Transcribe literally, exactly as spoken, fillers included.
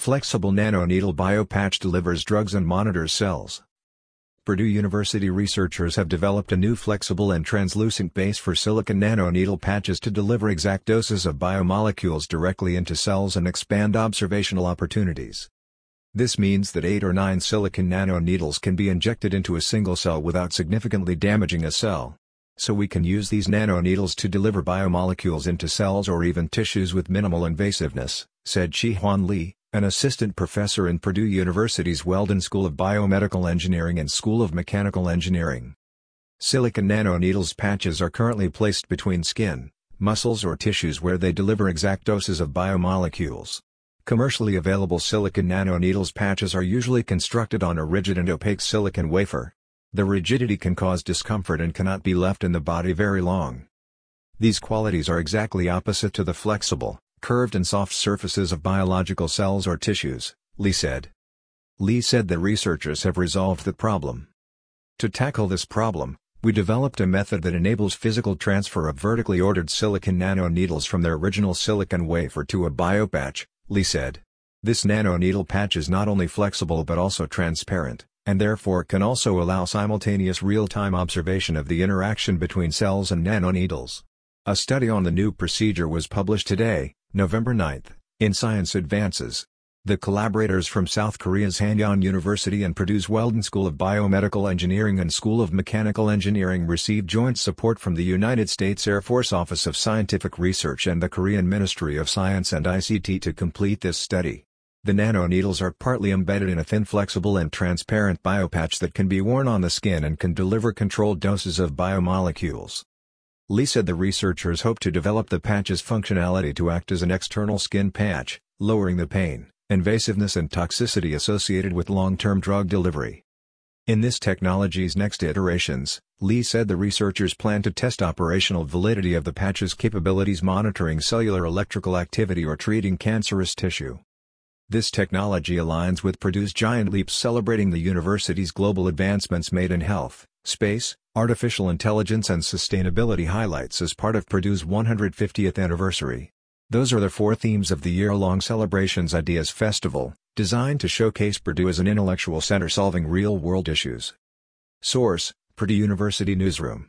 Flexible nanoneedle biopatch delivers drugs and monitors cells. Purdue University researchers have developed a new flexible and translucent base for silicon nanoneedle patches to deliver exact doses of biomolecules directly into cells and expand observational opportunities. This means that eight or nine silicon nanoneedles can be injected into a single cell without significantly damaging a cell. So we can use these nanoneedles to deliver biomolecules into cells or even tissues with minimal invasiveness, said Chi-Hwan Lee, an assistant professor in Purdue University's Weldon School of Biomedical Engineering and School of Mechanical Engineering. Silicon nanoneedles patches are currently placed between skin, muscles or tissues where they deliver exact doses of biomolecules. Commercially available silicon nanoneedles patches are usually constructed on a rigid and opaque silicon wafer. The rigidity can cause discomfort and cannot be left in the body very long. These qualities are exactly opposite to the flexible, curved and soft surfaces of biological cells or tissues, Lee said. Lee said that researchers have resolved the problem. To tackle this problem, we developed a method that enables physical transfer of vertically ordered silicon nanoneedles from their original silicon wafer to a biopatch, Lee said. This nanoneedle patch is not only flexible but also transparent, and therefore can also allow simultaneous real-time observation of the interaction between cells and nanoneedles. A study on the new procedure was published today, November ninth, in Science Advances. The collaborators from South Korea's Hanyang University and Purdue's Weldon School of Biomedical Engineering and School of Mechanical Engineering received joint support from the United States Air Force Office of Scientific Research and the Korean Ministry of Science and I C T to complete this study. The nanoneedles are partly embedded in a thin flexible and transparent biopatch that can be worn on the skin and can deliver controlled doses of biomolecules. Lee said the researchers hope to develop the patch's functionality to act as an external skin patch, lowering the pain, invasiveness and toxicity associated with long-term drug delivery. In this technology's next iterations, Lee said the researchers plan to test operational validity of the patch's capabilities monitoring cellular electrical activity or treating cancerous tissue. This technology aligns with Purdue's giant leaps celebrating the university's global advancements made in health, space, artificial intelligence and sustainability highlights as part of Purdue's one hundred fiftieth anniversary. Those are the four themes of the year-long Celebrations Ideas Festival, designed to showcase Purdue as an intellectual center solving real-world issues. Source: Purdue University Newsroom.